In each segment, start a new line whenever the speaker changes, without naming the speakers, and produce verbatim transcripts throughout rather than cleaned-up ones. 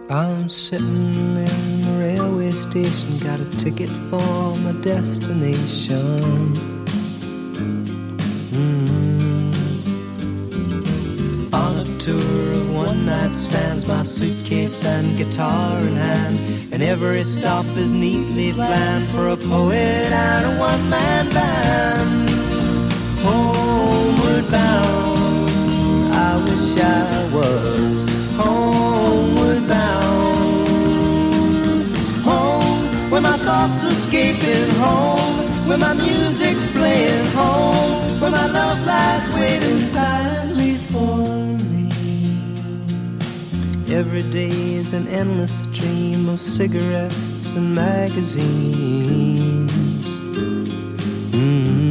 I'm sitting in the railway station, got a ticket for my destination. Mm. On a tour of one-night stands, my suitcase and guitar in hand, and every stop is neatly planned for a poet and a one-man band. Homeward bound, I wish I was homeward bound. Home, where my thoughts escaping, home, where my music's playing, home, where my love lies waiting silently for me. Every day is an endless stream of cigarettes and magazines. Mm.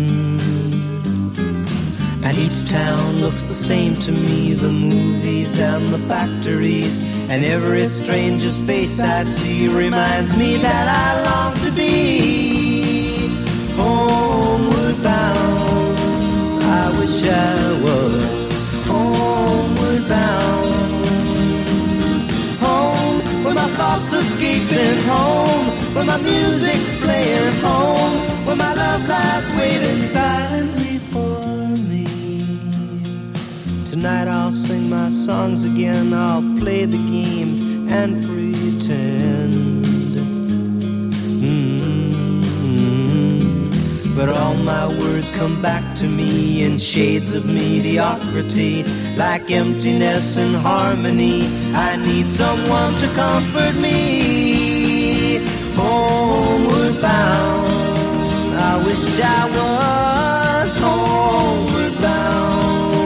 And each town looks the same to me, the movies and the factories, and every stranger's face I see reminds me that I long to be homeward bound. I wish I was homeward bound. Home, where my thoughts escaping, home, where my music's playing, home, where my love lies waiting silently for me. Tonight I'll sing my songs again, I'll play the game and pretend. Mm-hmm. But all my words come back to me in shades of mediocrity, like emptiness and harmony. I need someone to comfort me. Homeward bound, I wish I was homeward bound.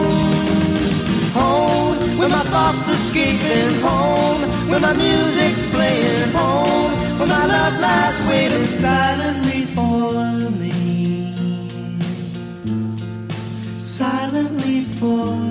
Where my thoughts escaping, home, where my music's playing, home, where my love lies waiting silently for me, silently for me.